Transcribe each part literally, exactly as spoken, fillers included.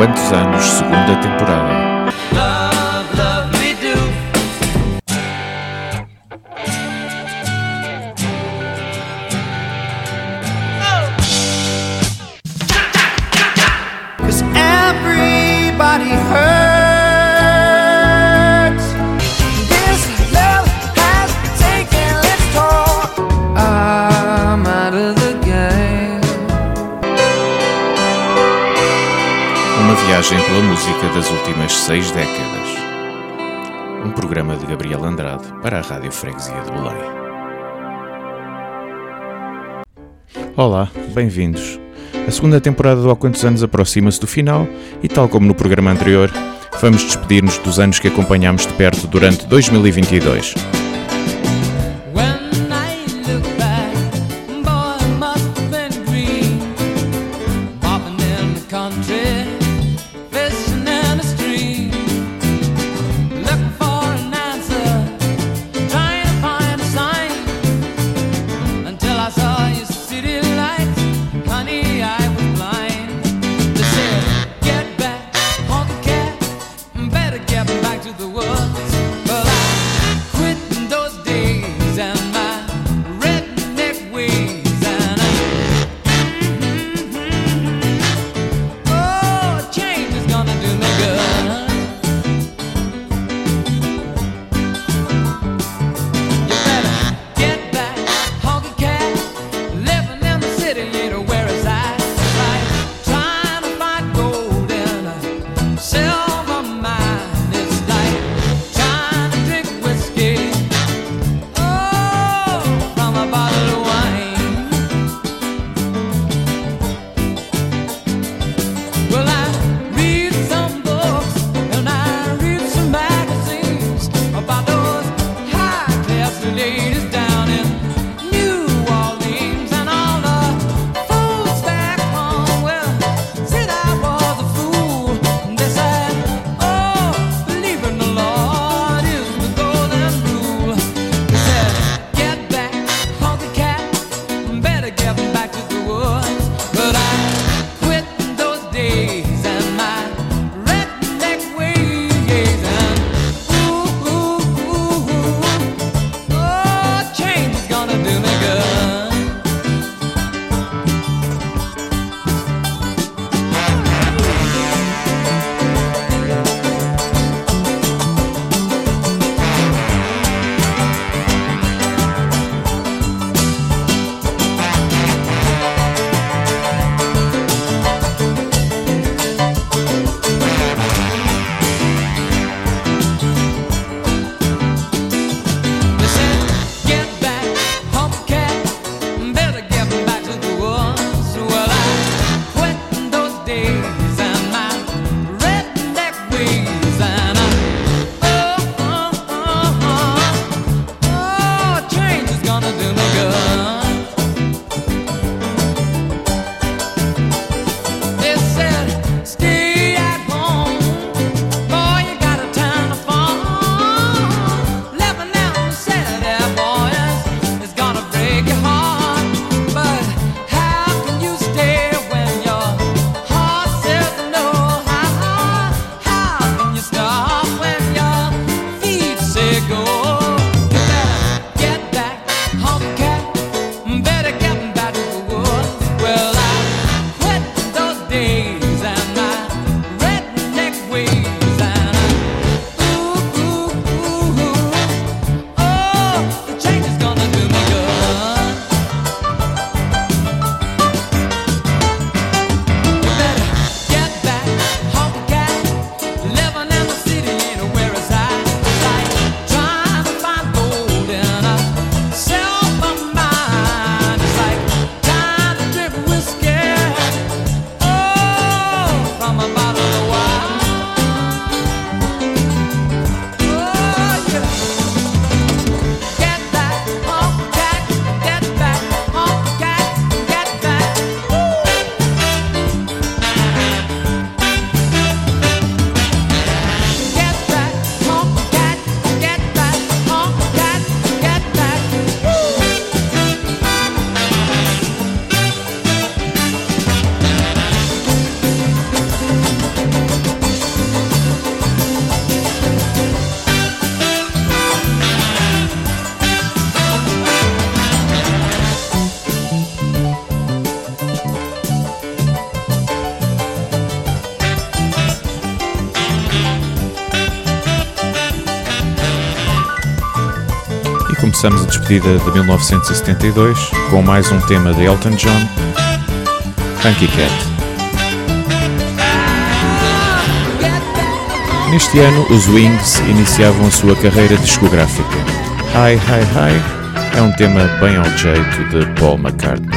Quantos Anos, segunda temporada. Love, love me do. Oh. 'Cause everybody hurts. This love has taken its toll. I'm out of the game. Uma viagem pela música das últimas seis décadas. Um programa de Gabriel Andrade para a Rádio Freguesia de Belém. Olá, bem-vindos. A segunda temporada do Há Quantos Anos aproxima-se do final e, tal como no programa anterior, vamos despedir-nos dos anos que acompanhámos de perto durante dois mil e vinte e dois. começamos a despedida de mil novecentos e setenta e dois com mais um tema de Elton John, Funky Cat. Neste ano, os Wings iniciavam a sua carreira discográfica. Hi, Hi, Hi é um tema bem ao jeito de Paul McCartney.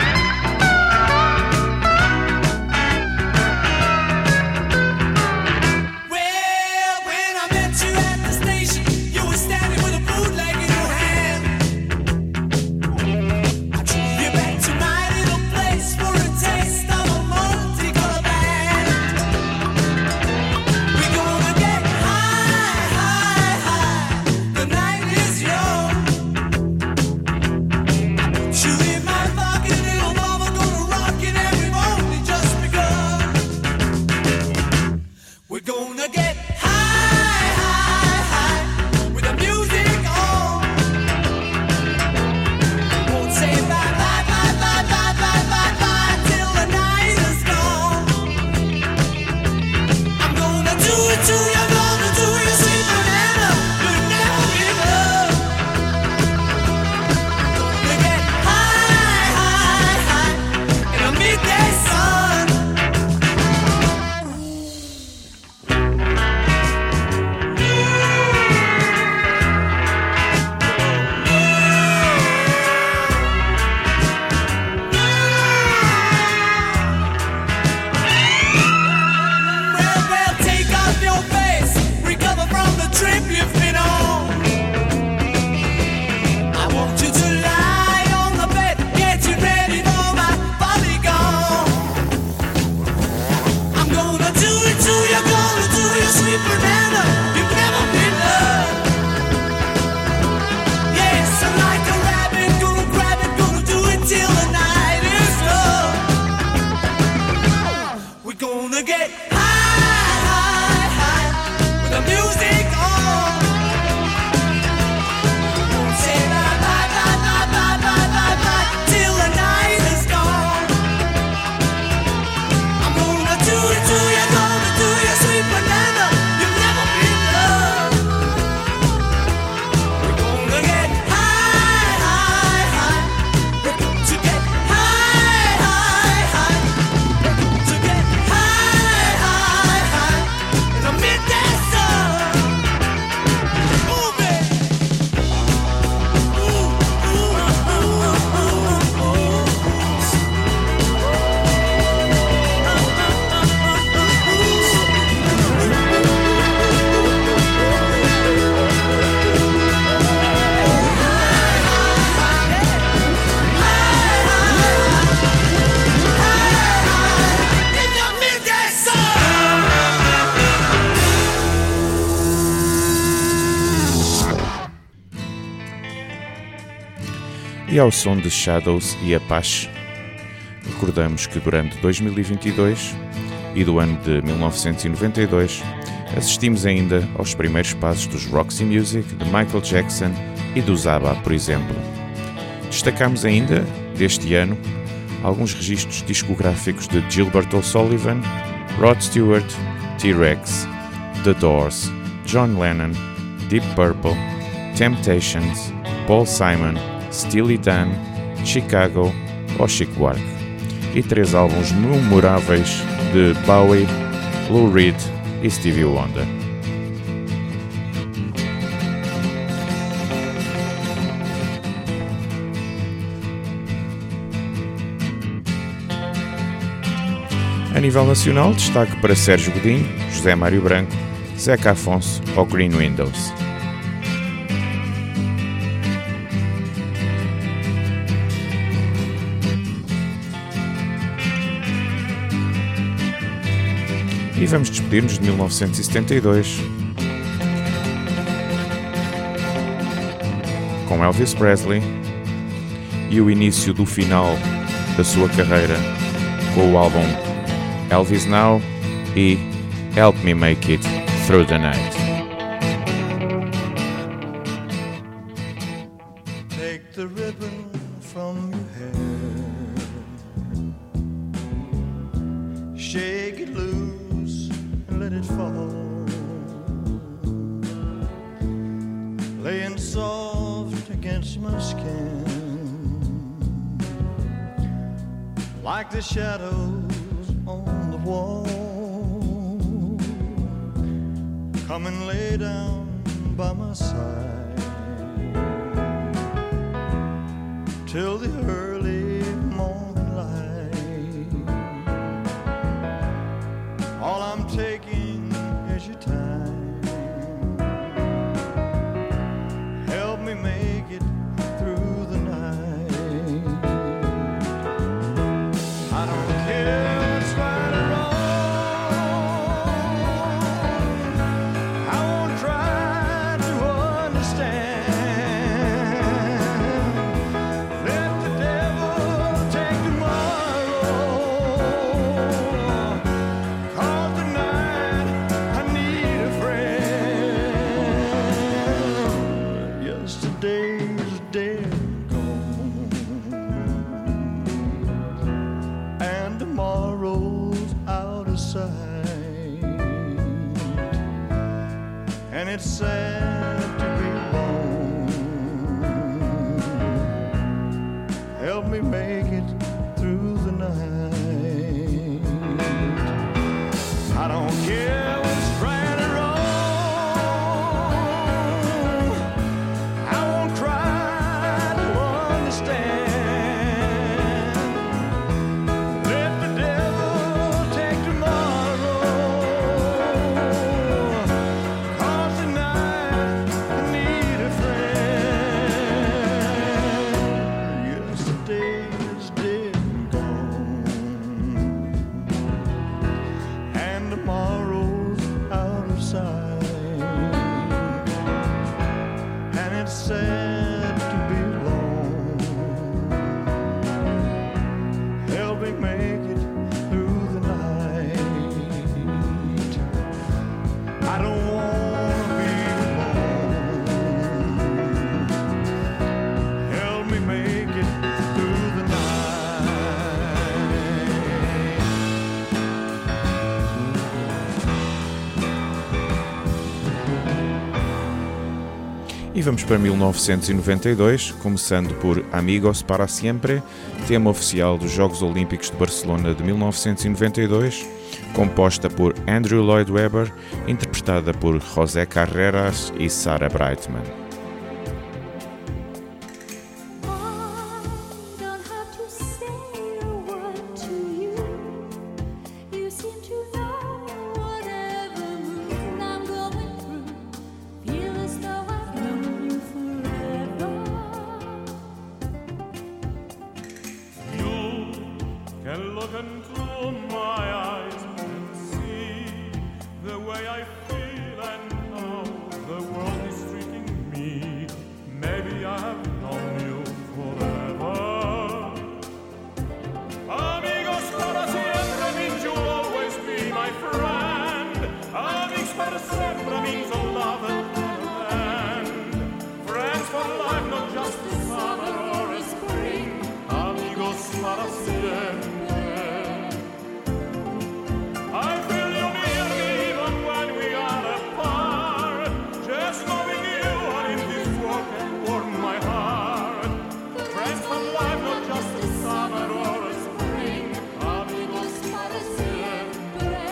E ao som de Shadows e Apache, recordamos que durante dois mil e vinte e dois e do ano de mil novecentos e noventa e dois assistimos ainda aos primeiros passos dos Roxy Music, de Michael Jackson e do ABBA, por exemplo. Destacamos ainda, deste ano, alguns registros discográficos de Gilbert O'Sullivan, Rod Stewart, T-Rex, The Doors, John Lennon, Deep Purple, Temptations, Paul Simon, Steely Dan, Chicago ou Chic Buarque, e três álbuns memoráveis de Bowie, Lou Reed e Stevie Wonder. A nível nacional, destaque para Sérgio Godinho, José Mário Branco, Zeca Afonso ou Green Windows. E vamos despedir-nos de mil novecentos e setenta e dois com Elvis Presley e o início do final da sua carreira com o álbum Elvis Now e Help Me Make It Through the Night. Take the ribbon from your hair, shake it loose and let it fall, laying soft against Christmas skin, like the shadows on the wall. Come and lay down by my side till the early morning light. All I'm taking is your time. Help me make it through the night. I don't care what's right or wrong. I won't try to understand. Let the devil take tomorrow, 'cause tonight I need a friend. Yesterday's dead and gone, and tomorrow's out of sight. And it's sad to be alone. Help me make it through the night. I don't care what's right or wrong. I won't try to understand. Let the devil take tomorrow, 'cause tonight I need a friend. Yesterday is dead and gone, and tomorrow's out of sight. And it's sad to be alone. Help me make it through the night. I don't wanna be alone. Help me make it through the night. E vamos para mil novecentos e noventa e dois, começando por Amigos para Siempre, tema oficial dos Jogos Olímpicos de Barcelona de mil novecentos e noventa e dois, composta por Andrew Lloyd Webber, interpretada por José Carreras e Sarah Brightman. I don't have to say a word to you. You seem to know whatever mood I'm going through. Feel as though I've known you forever. You can look into my eyes and see the way I feel and how the world is treating me. Maybe I have known you forever. Amigos para siempre means you'll always be my friend. Amigos para siempre means a love that never ends. Friends for life, not just a summer or a spring. Amigos para siempre. I feel you near me even when we are apart. Just knowing you are in this world can warm my heart. Friends for life, not just a summer or a spring. Amigos para siempre.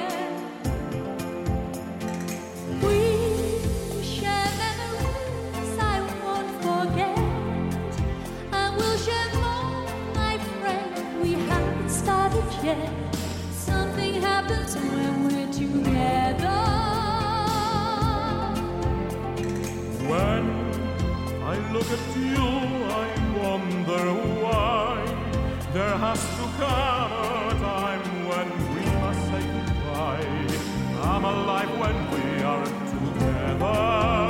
We share memories I won't forget, and we'll share more, my friend. We haven't started yet. Something happens when we're together. When I look at you, I wonder why there has to come a time when we must say goodbye. I'm alive when we are together.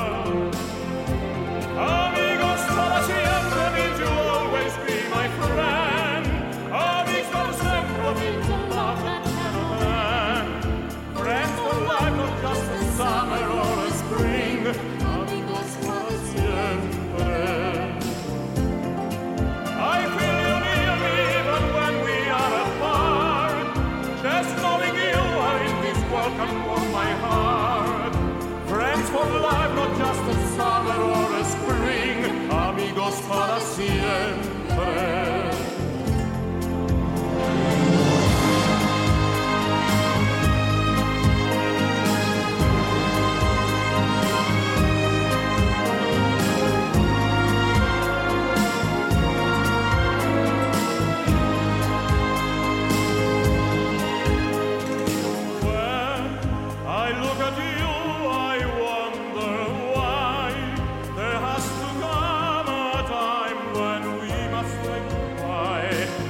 Amigos para siempre means you'll always be my friend. Amigos para siempre means a love that never ends. Friends for life, not just a summer or a spring. Amigos para siempre. I feel you near me even when we are apart. Just knowing you are in this world can warm my heart.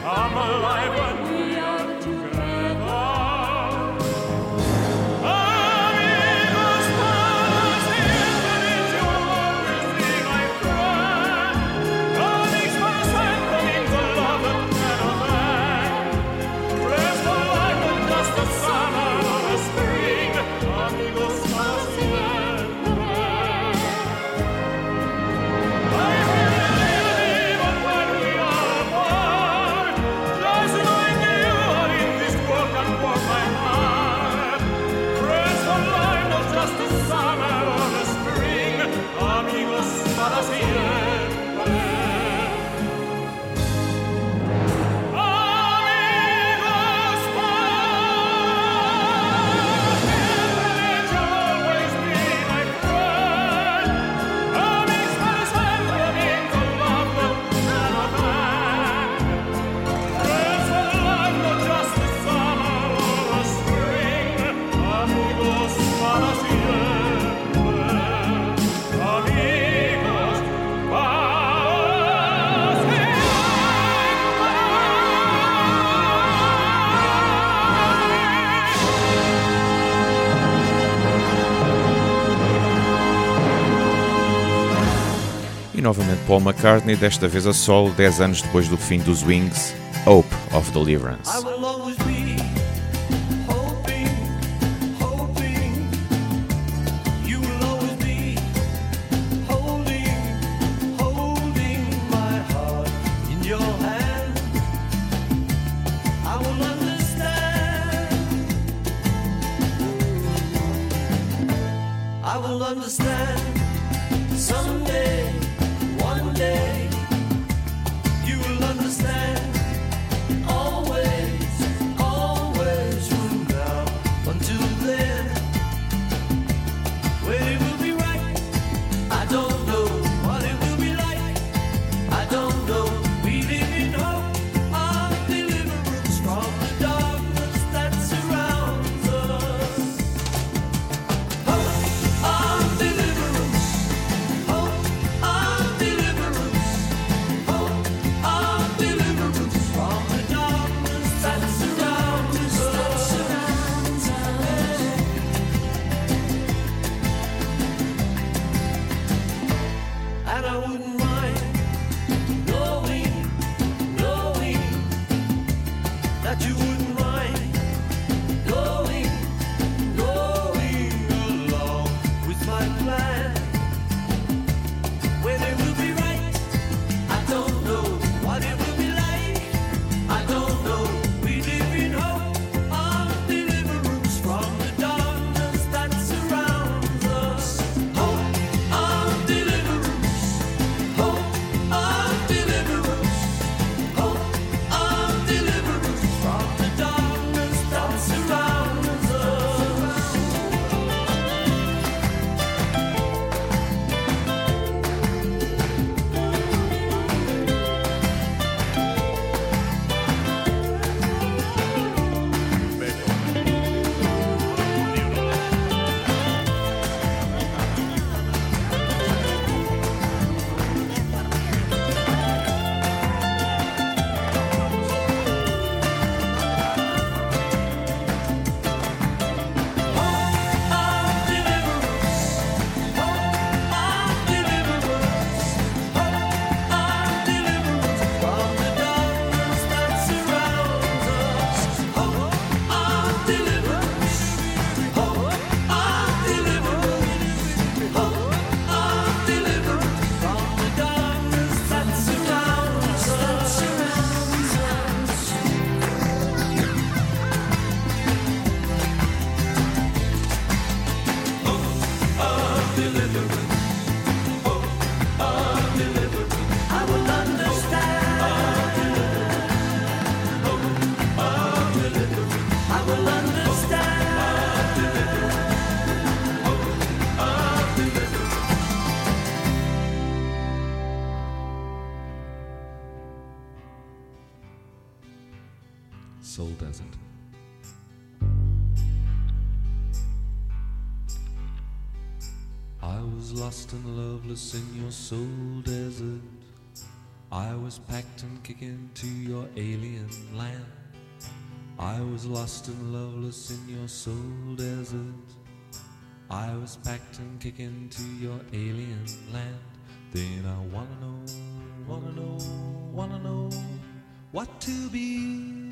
come alive when we are together. Amigos para siempre, you'll always be my friend. Amigos para siempre means a love that never ends. Friends for life, not just a summer or a spring. Amigos para siempre. E novamente Paul McCartney, desta vez a solo, dez anos depois do fim dos Wings, Hope of Deliverance. I will always be hoping, hoping. You will always be holding, holding my heart in your hand. I will understand. I will understand someday, one day. You will understand. Always, always from now until then. When it will be right, I don't know. What it will be like, I don't know. We live in hope of deliverance from the darkness that surrounds us. Hope of deliverance. Hope of deliverance. Hope of deliverance from the darkness that surrounds us. And I wouldn't mind knowing, knowing that you wouldn't mind going, going along with my plan. When it will be right, I don't know. What it will be like, I don't know. We live in hope of deliverance from the darkness that surrounds us. Hope of deliverance. Hope of deliverance. Hope of deliverance from the darkness that surrounds us. I will understand. I will understand. Soul Desert. I was lost and loveless in your soul desert. I was packed and kicking to your alien land. I was lost and loveless in your soul desert. I was packed and kicking to your alien land. Then I wanna know, wanna know, wanna know what to be.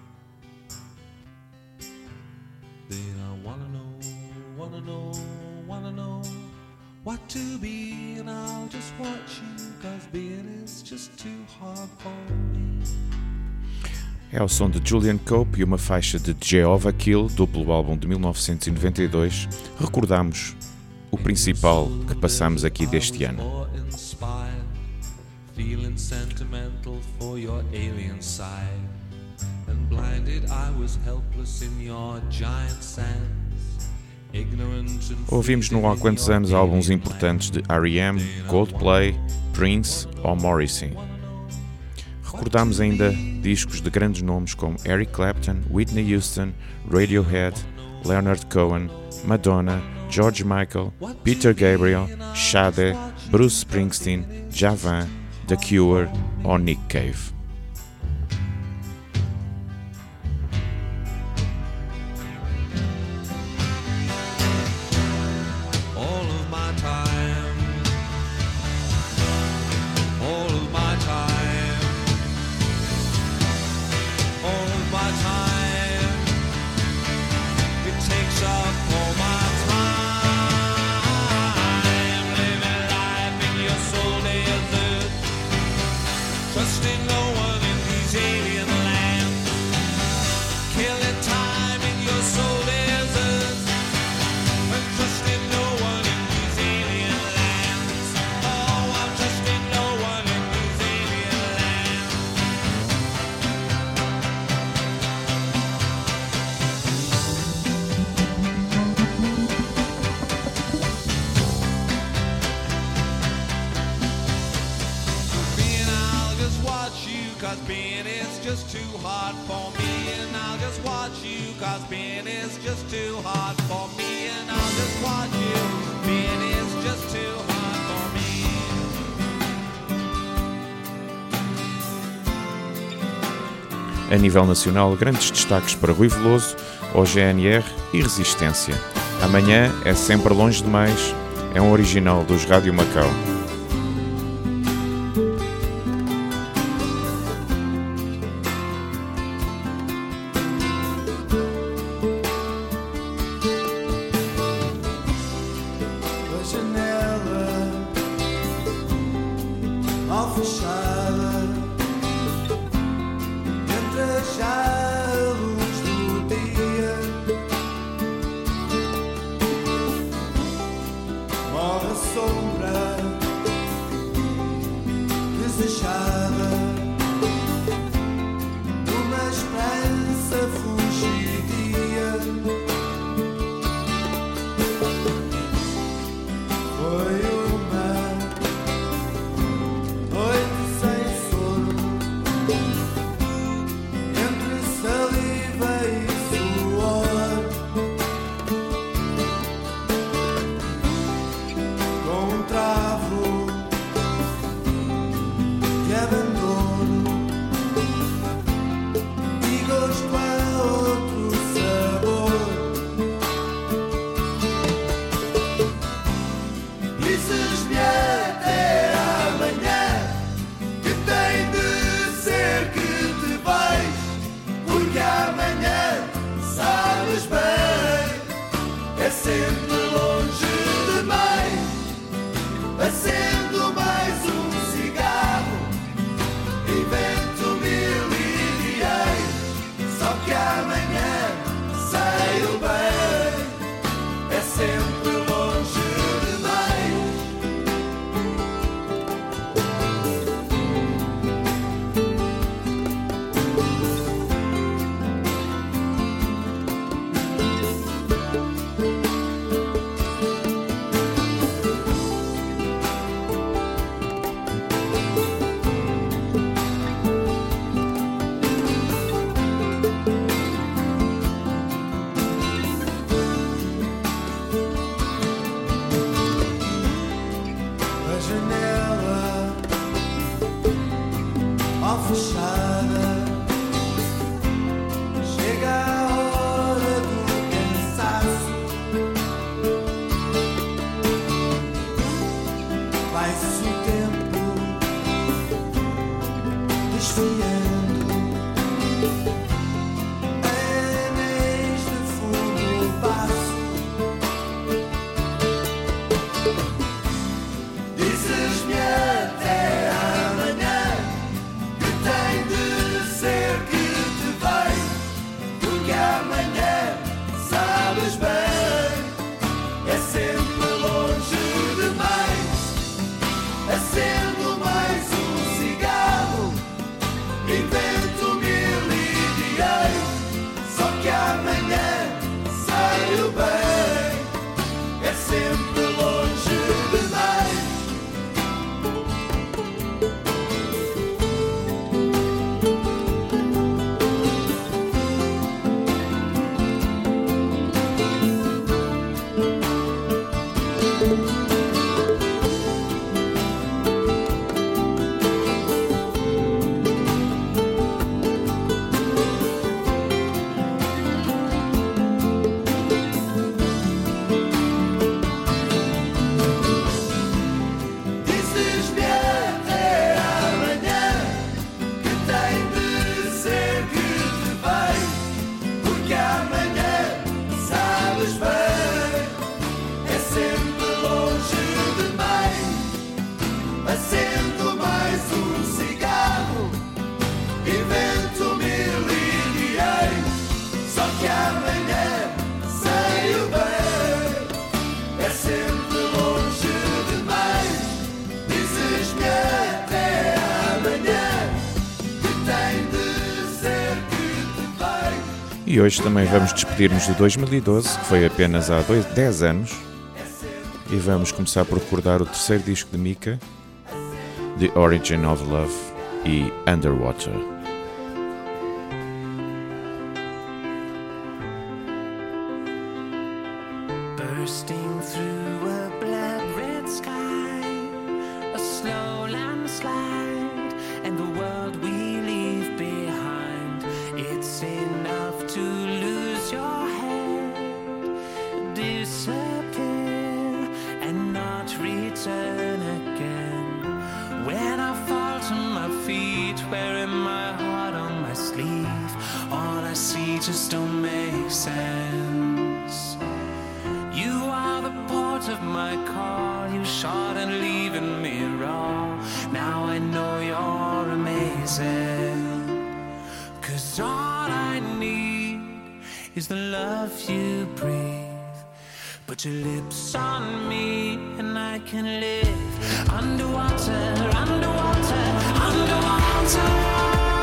Then I wanna know, wanna know, wanna know what to be. And I'll just watch you, cause being is just too hard for me. É o som de Julian Cope e uma faixa de Jehovah Kill, duplo álbum de mil novecentos e noventa e dois. Recordamos o principal que passamos aqui deste ano. Feeling sentimental for your alien side. And blinded I was helpless in your giant sands. Ignorant and Ouvimos não há quantos anos álbuns importantes de R E M, Coldplay, Prince ou Morrissey. Recordamos ainda discos de grandes nomes como Eric Clapton, Whitney Houston, Radiohead, Leonard Cohen, Madonna, George Michael, Peter Gabriel, Sade, Bruce Springsteen, Javan, The Cure ou Nick Cave. all of my time, all of my time, all of my time. It takes up all my time, living life in your soul desert, trusting no one in these alien lands, killing time in your soul desert, and trusting no one in these alien lands. Oh, I'm trusting no one in these alien lands. Being, I'll just watch you, cause being is just too hard for me. And I'll just watch you, cause being is just too hard for me. And I'll just watch you, being is just too hard for me. A nível nacional, grandes destaques para Rui Veloso, O G N R e Resistência. Amanhã é sempre longe demais, é um original dos Rádio Macau. A janela mal fechada, entra já a luz do dia, morre a sombra neste fundo passo. Dizes-me até amanhã que tem de ser que te vai, porque amanhã, sabes bem, é sempre longe demais. Acendo mais um cigarro, invento mil ideias, só que amanhã saio bem, é sempre longe demais. Dizes-me até amanhã que tem de ser que te vai, porque amanhã, sabes bem, é sempre longe demais. Acendo mais um cigarro, invento mil ideias, só que amanhã saio bem, é sempre longe demais. Dizes-me até amanhã que tem de ser que te vai. E hoje também vamos despedir-nos de dois mil e doze, que foi apenas há dois, dez anos, e vamos começar por recordar o terceiro disco de Mika, The Origin of Love e Underwater. Bursting through a blood red sky, a slow landslide, and the world we leave behind. It's enough to lose your head, disappear, and not return again. When I fall to my feet, wearing my heart on my sleeve, all I see just don't make sense. You are the port of my call, you shot and leaving me raw. Now I know you're amazing, 'cause all I need is the love you breathe. Put your lips on me and I can live underwater, underwater, underwater.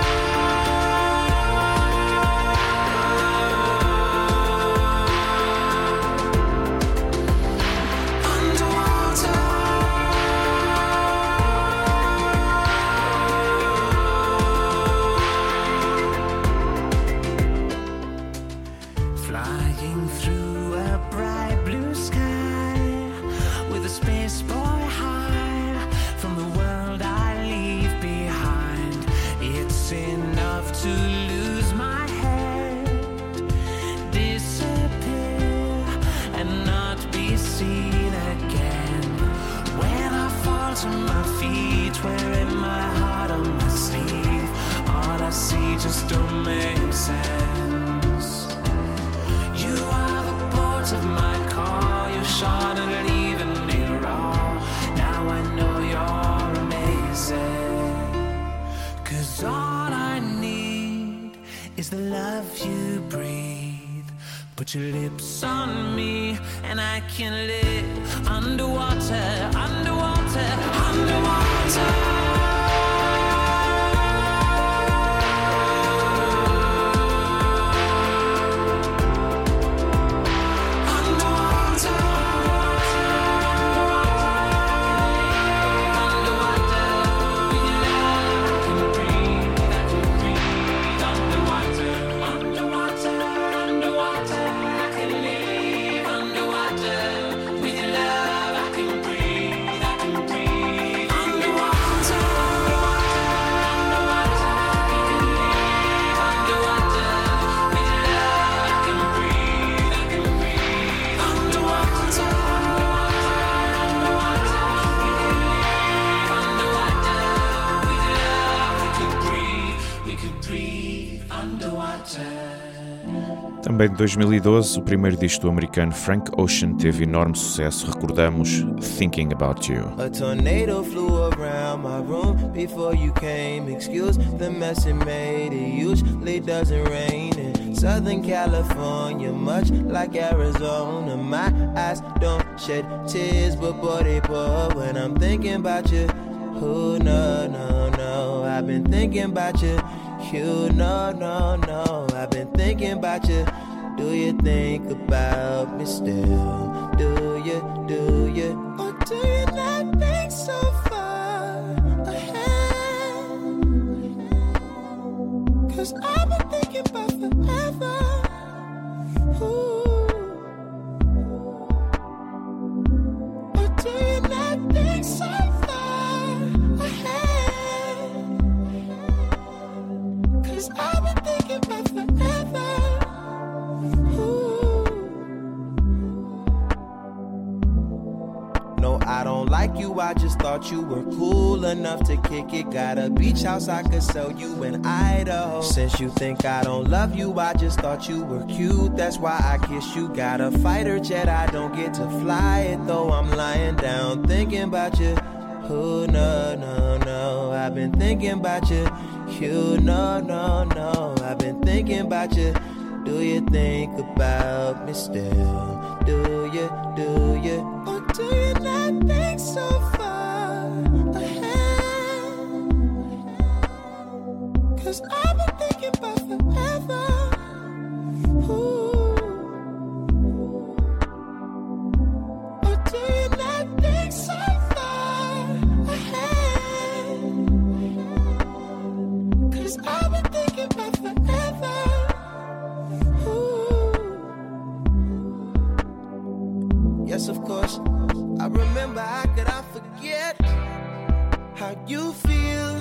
Flying through a bright blue sky with a space boy high from the world I leave behind. It's enough to lose my head, disappear, and not be seen again. When I fall to my feet, wearing my heart on my sleeve, all I see just don't make sense. You are the port of my call, you shot and leaving me raw. Now I know you're amazing, 'cause all I need is the love you breathe. Put your lips on me and I can live underwater, underwater, underwater. Underwater. Também de dois mil e doze, o primeiro disco do americano Frank Ocean teve enorme sucesso. Recordamos Thinking About You. A tornado flew around my room before you came. Excuse the mess it made. It usually doesn't rain in Southern California, much like Arizona. My eyes don't shed tears, but boy they pour when I'm thinking about you. Oh no, no, no, I've been thinking about you. You no, no, no, I've been thinking about you. Do you think about me still? Do you, do you? Or do you not think so far ahead? Cause I've been thinking about forever. Ooh. Or do you not think so far ahead? Cause I've been thinking about forever. No, I don't like you, I just thought you were cool enough to kick it. Got a beach house I could sell you in Idaho. Since you think I don't love you, I just thought you were cute. That's why I kiss you. Got a fighter jet, I don't get to fly it, though I'm lying down thinking about you. Oh no, no, no, I've been thinking about you. You no, no, no, I've been thinking about you. Do you think about me still? Do you, do you? Or do you not think so far ahead? Cause I've been thinking about forever. Ooh. Or do you not think so far ahead? Cause I've been thinking about forever. Yes, of course, I remember, how could I forget how you feel?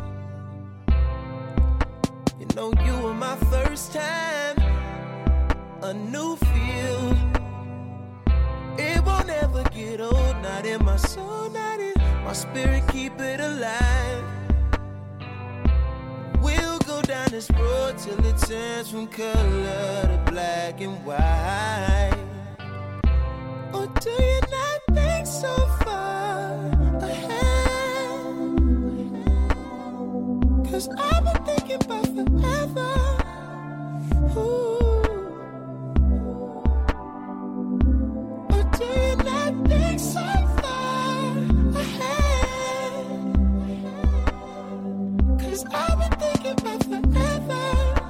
You know you were my first time, a new feel. It won't ever get old, not in my soul, not in my spirit, keep it alive. We'll go down this road till it turns from color to black and white. Or do you not think so far ahead? Cause I've been thinking about forever. Ooh. Or do you not think so far ahead? Cause I've been thinking about forever.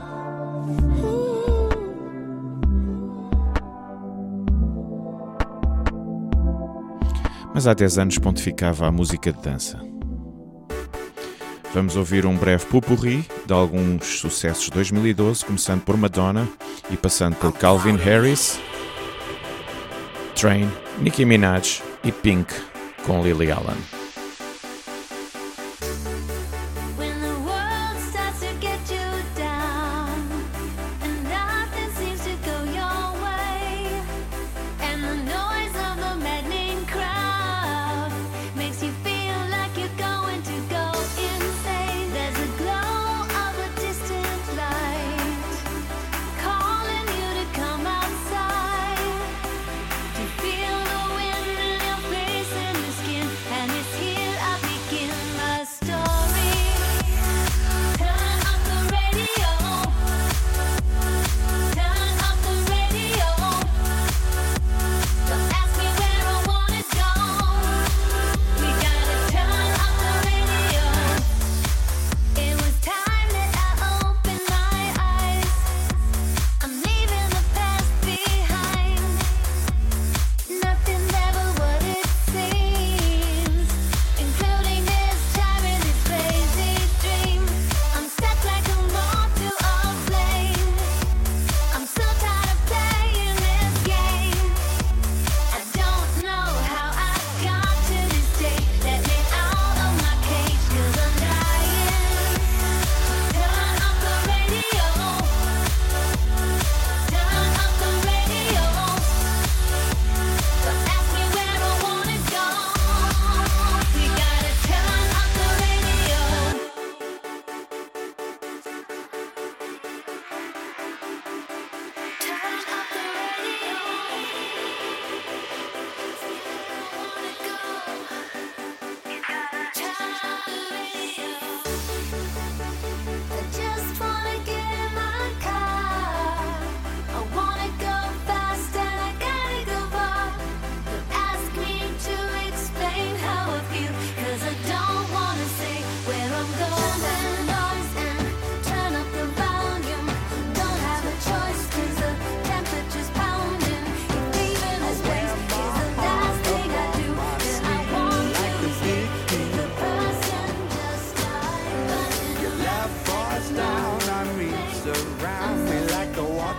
Mas há dez anos pontificava a música de dança. Vamos ouvir um breve pupurri de alguns sucessos de dois mil e doze, começando por Madonna e passando por Calvin Harris, Train, Nicki Minaj e Pink com Lily Allen. When the world starts to get you down and nothing seems to go your way, and the noise of the maddening crowd makes you feel like you're going to go insane. There's a glow of a distant light calling you to come outside, to feel the wind in your face and your skin, and it's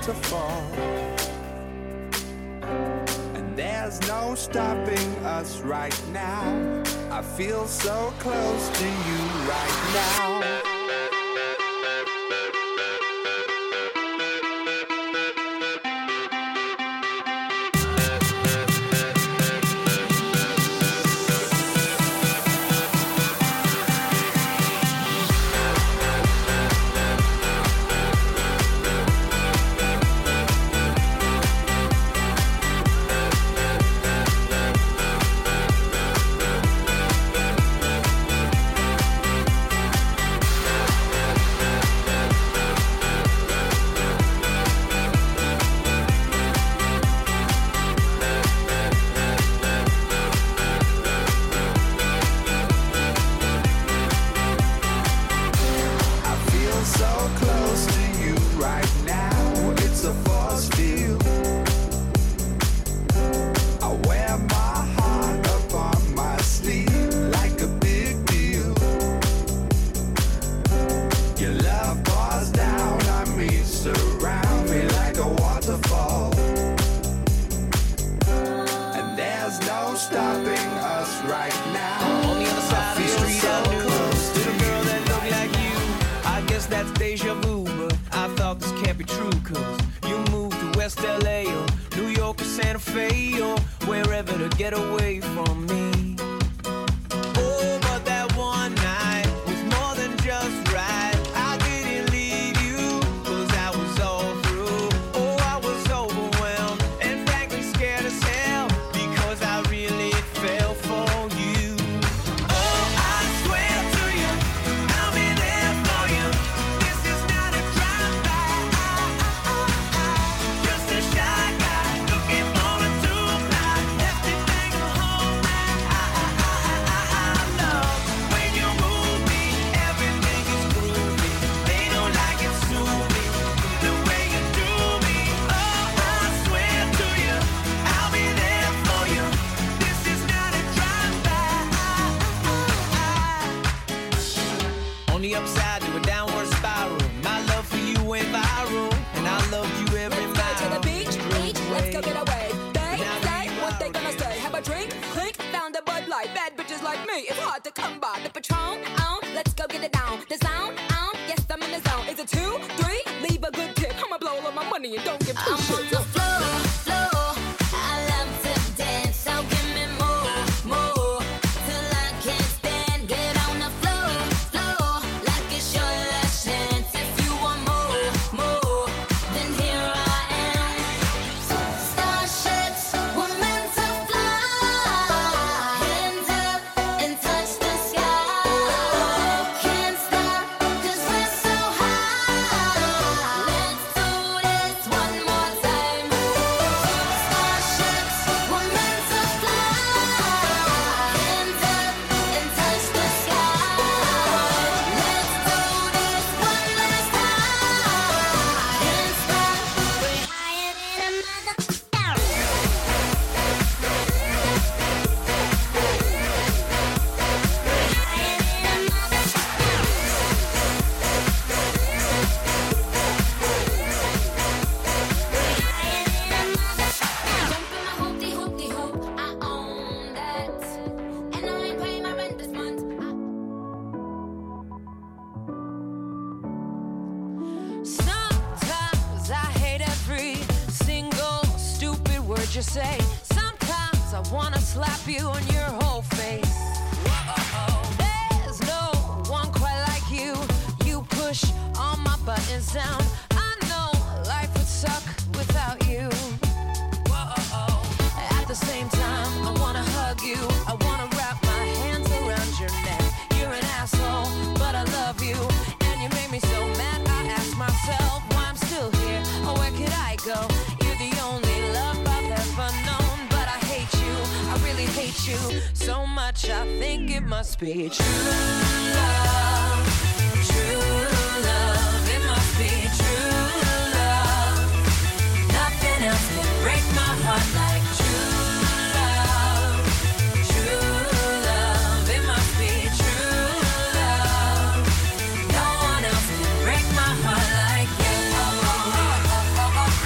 waterfall. And there's no stopping us right now. I feel so close to you right now. Be true love, true love, it must be true love. Nothing else can break my heart like true love, true love, it must be true love. No one else can break my heart like you.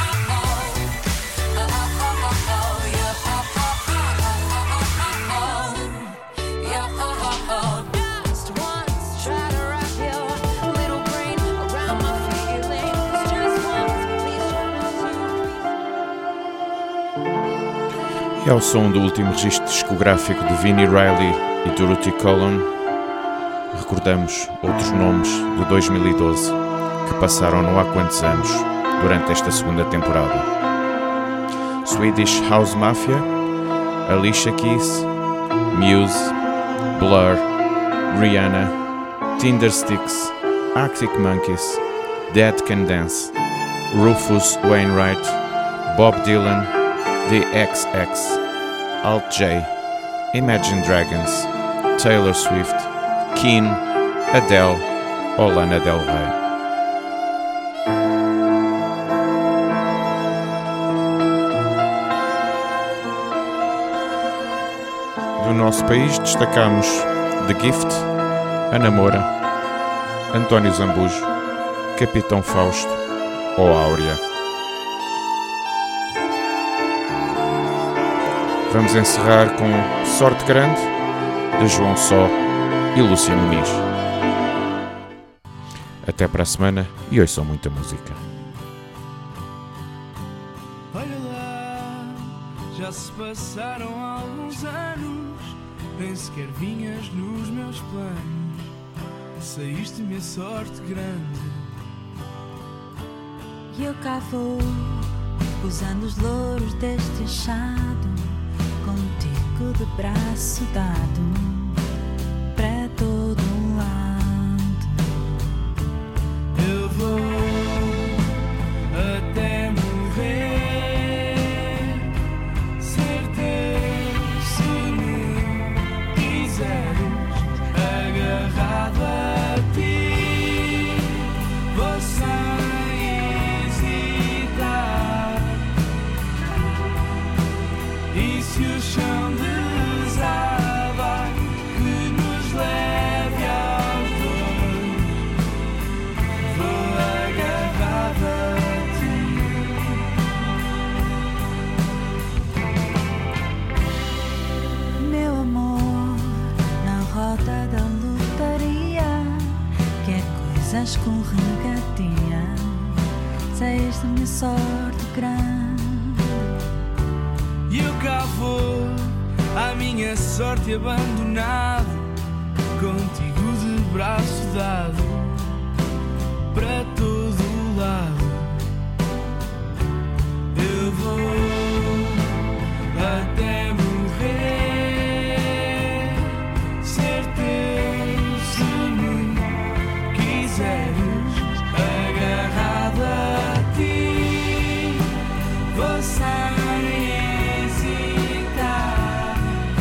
E ao som do último registro discográfico de Vinnie Riley e Dorothy Colon, recordamos outros nomes de dois mil e doze que passaram no Há Quantos Anos durante esta segunda temporada. Swedish House Mafia, Alicia Keys, Muse, Blur, Rihanna, Tindersticks, Arctic Monkeys, Dead Can Dance, Rufus Wainwright, Bob Dylan, The X X, Alt J, Imagine Dragons, Taylor Swift, Keane, Adele ou Lana Del Rey. Do nosso país destacamos The Gift, Ana Moura, António Zambujo, Capitão Fausto ou Áurea. Vamos encerrar com Sorte Grande, de João Só e Lúcia Muniz. Até para a semana e ouçam muita música. Olha lá, já se passaram alguns anos, nem sequer vinhas nos meus planos, saíste-me a sorte grande. E eu cá vou, usando os louros deste achado, contigo de braço dado, para todo lado. Eu vou até morrer, ser teu se me quiseres, agarrado a ti, vou sem hesitar. E se o chão desabar, que nos leve aos dois, vou agarrado a ti. Meu amor, na roda da lotaria, quer coisas com regatia, saíste-me a sorte grande. E eu cá vou, à minha sorte abandonado, contigo de braço dado, para todo lado. Eu vou até morrer, ser teu se me quiseres, agarrado a ti, vou sem hesitar.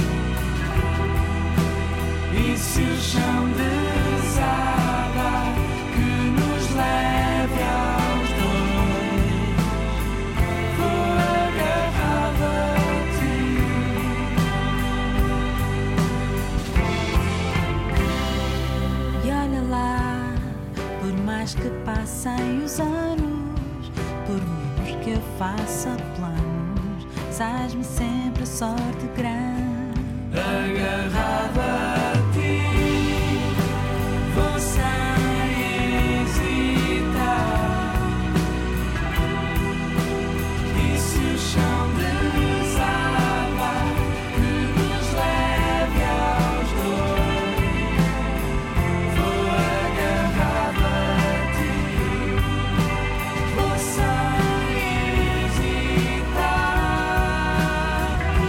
E se o chão desabar, que nos leve aos dois, vou agarrado a ti. E olha lá, por mais que passem os anos, por menos que eu faça planos, sais-me sempre a sorte grande. Agarrado a ti, vou sem hesitar. E se o chão desabar, que nos leve aos dois, vou agarrado a ti, vou sem hesitar.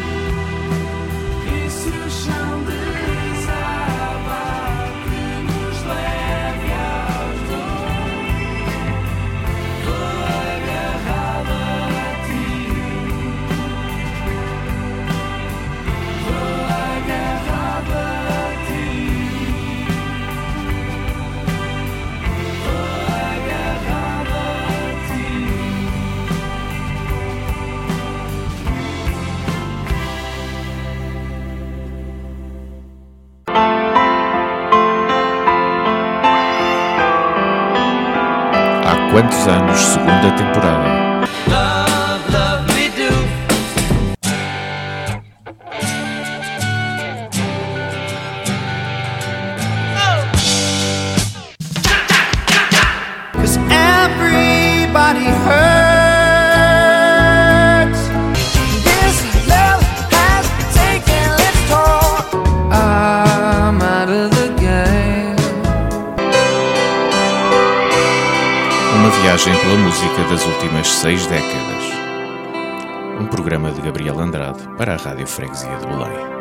E se o chão desabar, que nos leve aos dois, vou agarrado a ti, vou agarrado a ti, vou agarrado a ti. Há Quantos Anos, segunda temporada. Love, love me do. Cause everybody hurts. This love Uma viagem pela música das últimas seis décadas. Um programa de Gabriel Andrade para a Rádio Freguesia de Belém.